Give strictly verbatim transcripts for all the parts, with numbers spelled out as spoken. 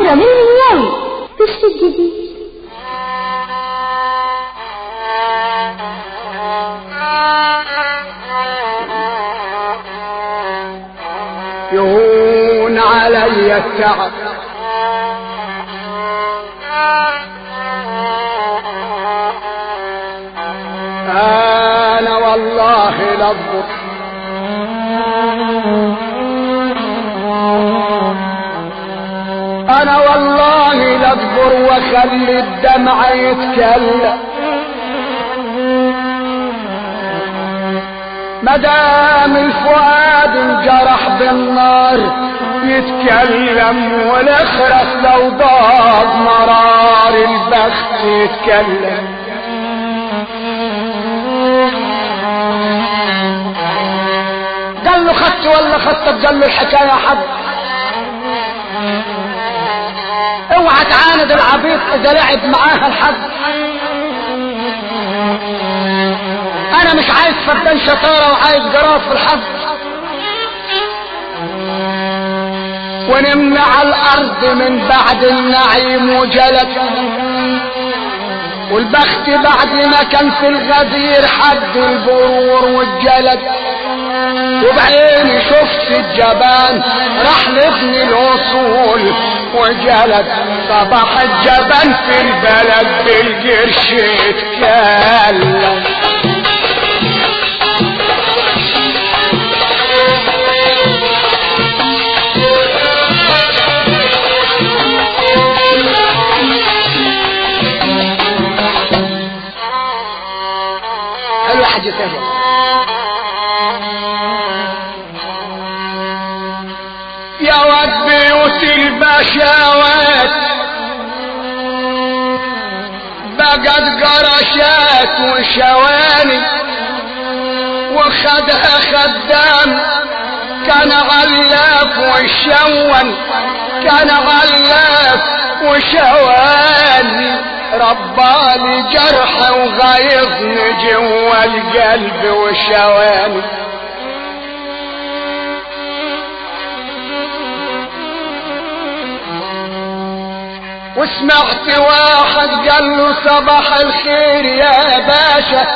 بكرة من اليوم تشتي الجديد. يهون علي التعب أنا والله لضبط أنا والله لأصبر وأخلي الدمع يتكلم مدام الفؤاد انجرح بالنار يتكلم والأخرس لو ضاق مرار البخت يتكلم. قال له خدت ولا خدت؟ قال له الحكاية حد اوعى تعاند العبيط اذا لعب معاها الحد. انا مش عايز فدان شطارة وعايز جراف في الحد. ونمنا على الارض من بعد النعيم وجلت والبخت بعد ما كان في الغدير حد البرور والجلد. وبعيني شفت الجبان راح لابن الوصول وجلد. صباح الجبان في البلد بالقرش يتكلم. حلو حاجة تانية. يا واد بيوت البشاوات بقت قرشات وشواني وخدها خدام كان غلاف وشون كان غلاف وشواني ربالي جرح وغيظني جوا القلب وشواني. وسمعت واحد قال له صباح الخير يا باشا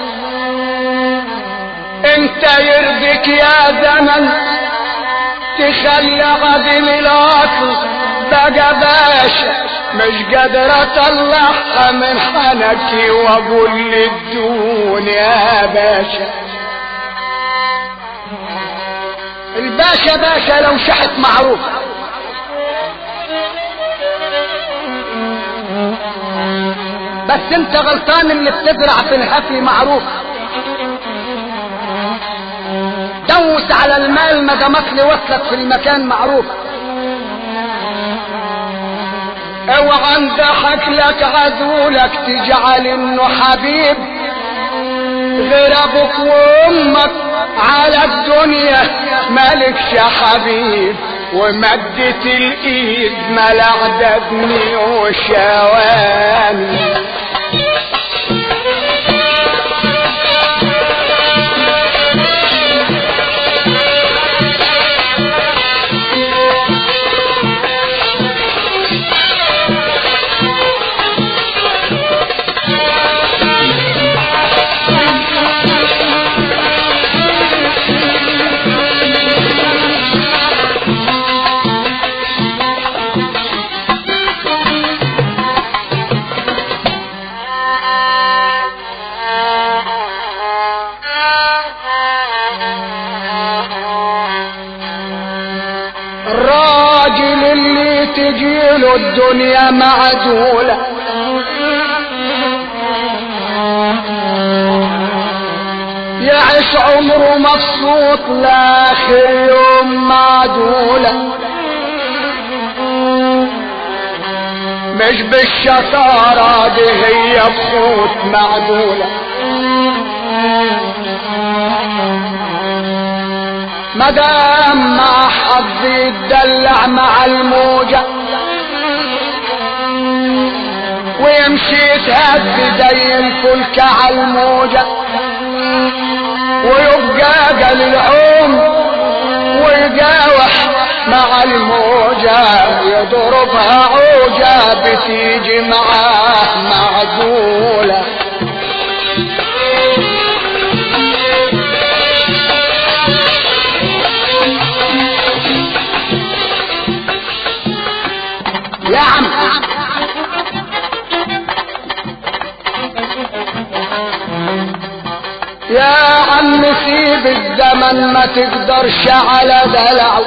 انت يرضيك يا زمن تخلى عدل الاصل بقى باشا مش قادر اطلعها من حنكي واقول للدنيا يا باشا. الباشا باشا لو شحت معروف بس انت غلطان اللي بتزرع في الحفي معروف. دوس على المال ما دامت لي وصلت في المكان معروف. اوعى انضحك لك عدولك تجعل انه حبيب غير ابوك وامك على الدنيا مالكش حبيب. ومدت الايد ملعدتني وشواني. الراجل اللي تجيله الدنيا معدولة يعيش عمره مبسوط لاخر يوم معدولة. مش بالشطارة دي هي بخوت معدولة. مدام مع حظ يتدلع مع الموجة ويمشي يتهد زي الفلك على الموجة ويبقى قل العوم ويجاوح مع الموجة يضربها عوجة بتيجي معاه معدولة. يا عم يا عم سيب الزمن ما تقدرش على دلعه.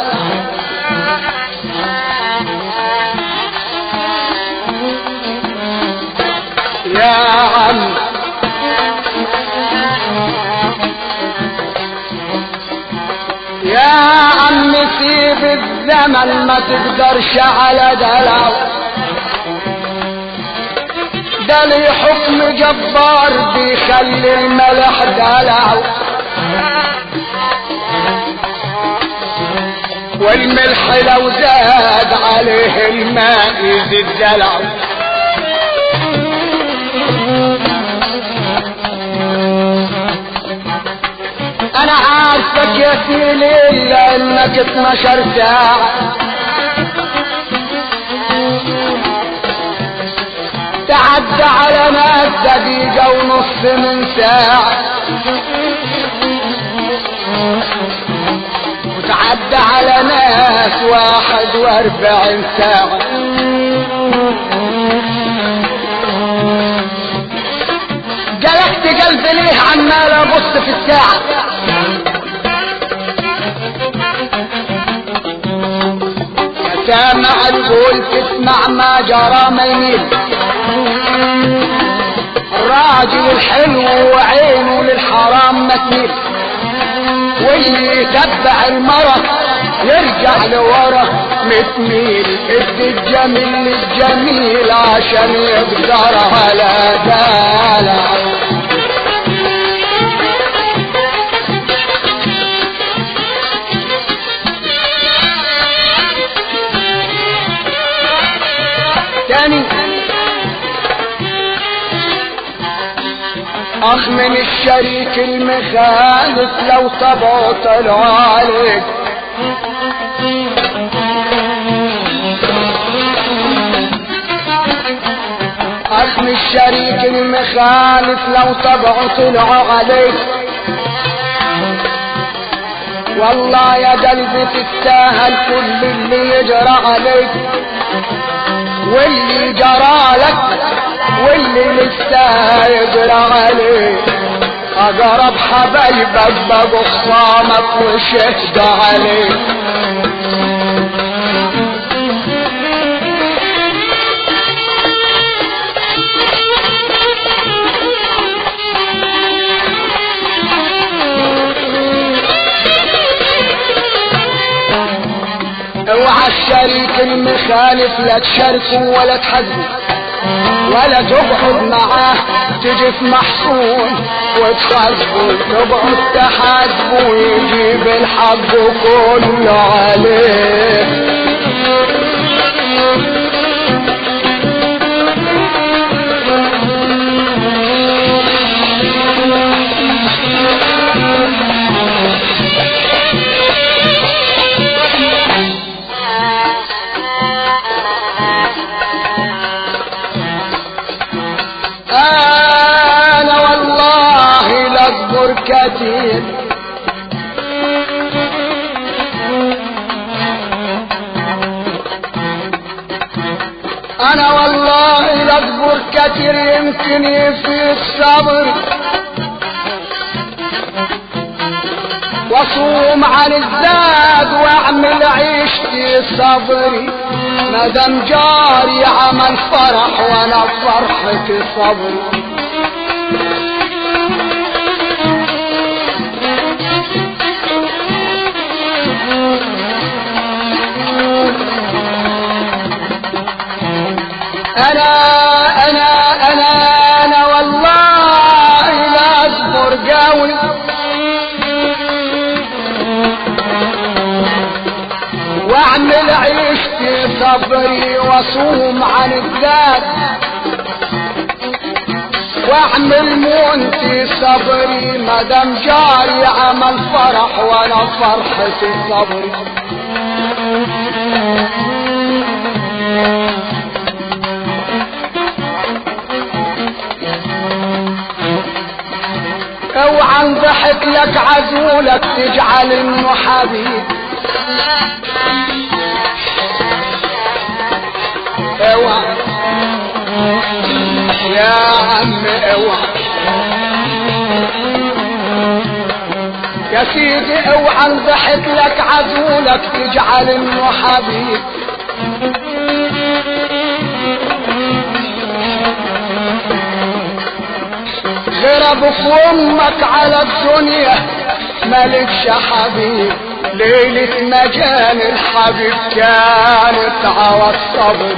يا عم يا عم سيب الزمن ما تقدرش على دلعه. ده لي حكم جبار بيخلي الملح دلعه. والملح لو زاد عليه الماء يزيد دلعه. انا عارفك يا سيدي الا انك اتناشر ساعة تعدى على ناس دقيقة ونص من ساعة وتعدى على ناس واحد واربعين ساعة. جلقت قلبي ليه عمال ابص في الساعة. يا سامع القول تسمع ما جرى ما يميل. الراجل الحلو وعينه للحرام ما تميل. واللي يتبع المرة يرجع لورا متميل. ادي الجميل للجميل عشان يقدر على دلع. تاني اخ من الشريك المخالف لو طبعه طلع عليك. اخ من الشريك المخالف لو طبعه طلع عليك. والله يا قلبي تستاهل كل اللي يجرى عليك. واللي جرى لك واللي لسه يجرى عليك. اقرب حبايبك بقوا خصامك وشهد عليك. اوعى الشريك المخالف لا تشاركه ولا تحزنه ولا تقعد معاه تجي في محصول وتخربه. تقعد تحاسبه ويجيب الحق كله عليه. انا والله لاصبر كتير. انا والله لاصبر كتير يمكن يفيد الصبر. واصوم عن الزاد واعمل عيشتي صبري. مدام جاري عمل فرح وانا فرحتي صبري. انا انا انا انا والله لا اصبر قوي. واعمل عيشتي صبري واصوم عن الذات واعمل مونتي صبري. مدام جاري عمل فرح وانا فرحتي صبري. ضحك لك عزولك تجعل انه حبيب. اوعى يا عم اوعى يا سيدي اوعى ضحك لك عزولك تجعل انه حبيب. غير ابوك وامك على الدنيا مالكش حبيب. ليلة مجان الحبيب كانت على الصبر.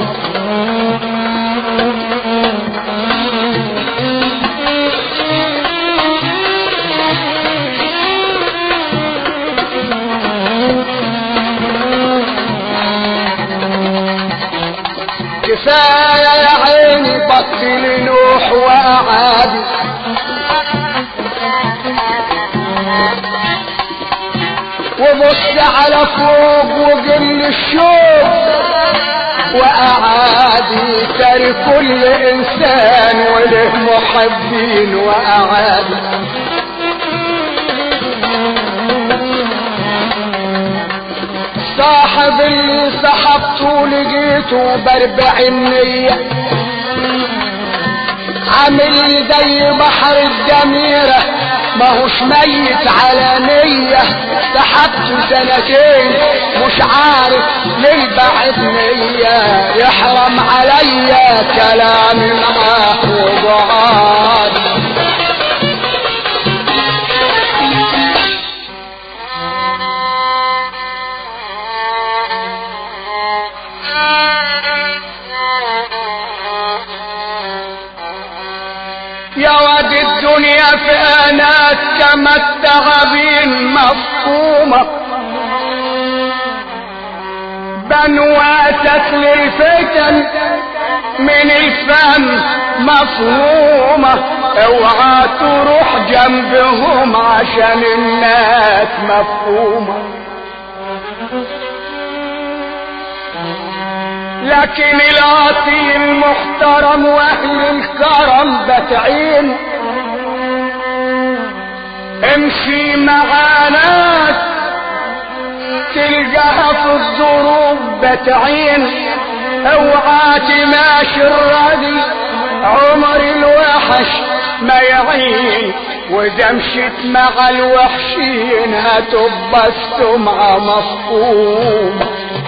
كفاية يا عيني بطل نوح وأعادي وبص على فوق وقل الشوق وأعادي. ترى كل إنسان وله محبين وأعادي. صاحب اللي صحبته لقيته باربعين نية عامل زي بحر الجميرة ماهوش ميت على نية. سحبته سنتين مش عارف ليه بعد نية. يحرم عليا كلامي معاه وبعاد. يا واد الدنيا في انات كما التعابين مفهومة. بنواتك للفتن من الفم مفهومة. اوعى تروح جنبهم عشان الناس مفهومة. لكن العاطي المحترم واهل الكرم بتعين. امشي مع ناس تلقاها في الظروف بتعين. اوعى تماشي الراضي عمر الوحش ما يعين. واذا مشيت مع الوحشين هتبقى السمعة مفهومة.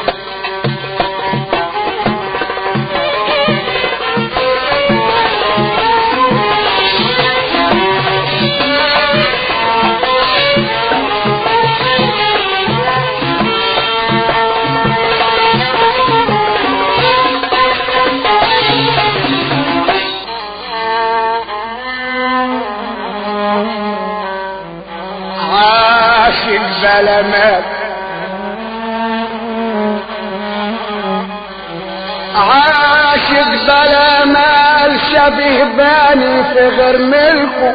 الظلمات عاشق ظلمات شبه باني في غير ملكه.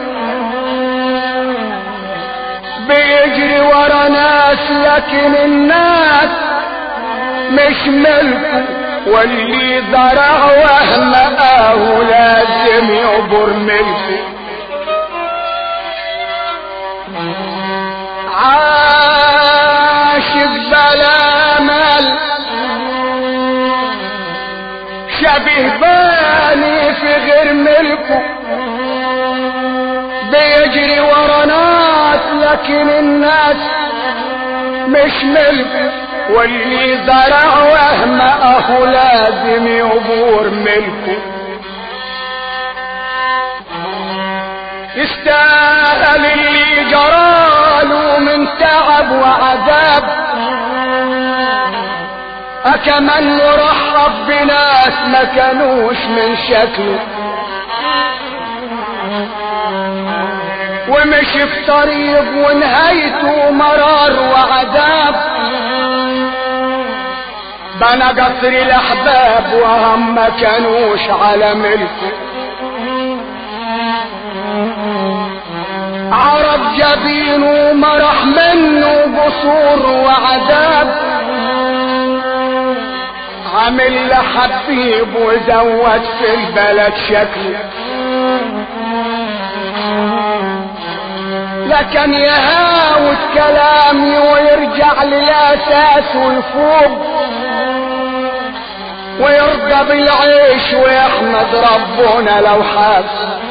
بيجري ورا ناس لكن الناس مش ملكه. واللي ضرع وهمه لازم يعبر ملكه. عاشق بلا مال شبه باني في غير ملكه. بيجري ورا ناس لكن الناس مش ملكه. واللي زرع وهمه لازم يبور ملكه. يستاهل اللي جراله من تعب وعذاب. أكمن رحب بناس ما كانوش من شكله. ومشي في طريق ونهايته مرار وعذاب. بنى قصر الأحباب وهم ما كانوش على ملكه. عرب جبينه مرح منه قصور وعذاب. عامل لحبيب وزود في البلد شكله. لكن يهاوت كلامي ويرجع للاساس ويفوق ويرضى بالعيش ويحمد ربنا لو حاب.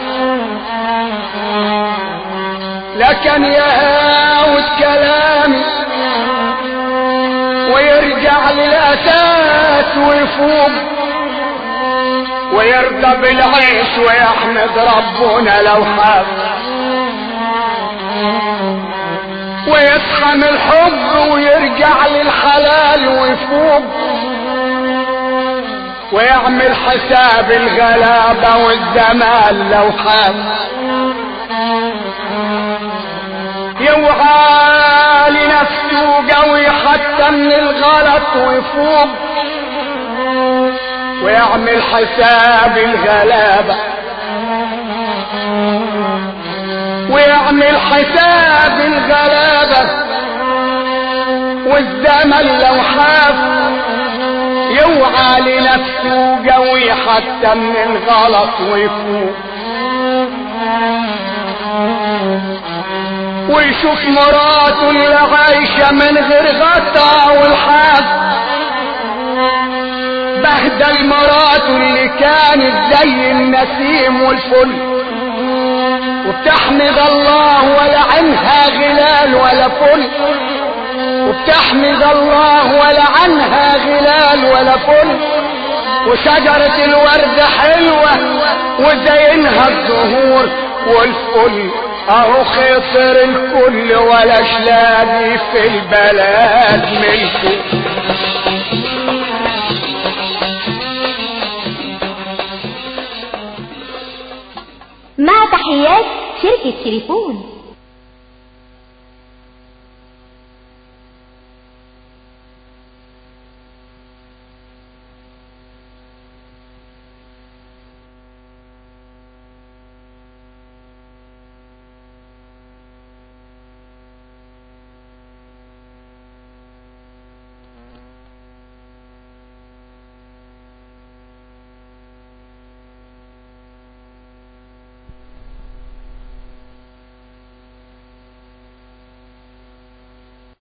لكن يهاوت كلامي ويرجع للاساس ويفوق ويرضى بالعيش ويحمد ربنا لو حاب. ويفهم الحب ويرجع للحلال ويفوق ويعمل حساب الغلابة والزمان لو حاب. يوعى لنفسه قوي حتى من الغلط ويفوق ويعمل حساب الغلابة ويعمل حساب الغلابة والزمن لو حاف. يوعى لنفسه قوي حتى من الغلط ويفوق ويشوف مراته اللي عايشة من غير غطا والحاف. بهدل مراته اللي كانت زي النسيم والفل وبتحمد الله ولا عنها غلال ولا فل وبتحمد الله ولا عنها غلال ولا فل. وشجرة الورد حلوة وزينها الزهور والفل اهو خسر الكل ولا شلاقي في البلد ملكه. مع تحيات شركة تليفون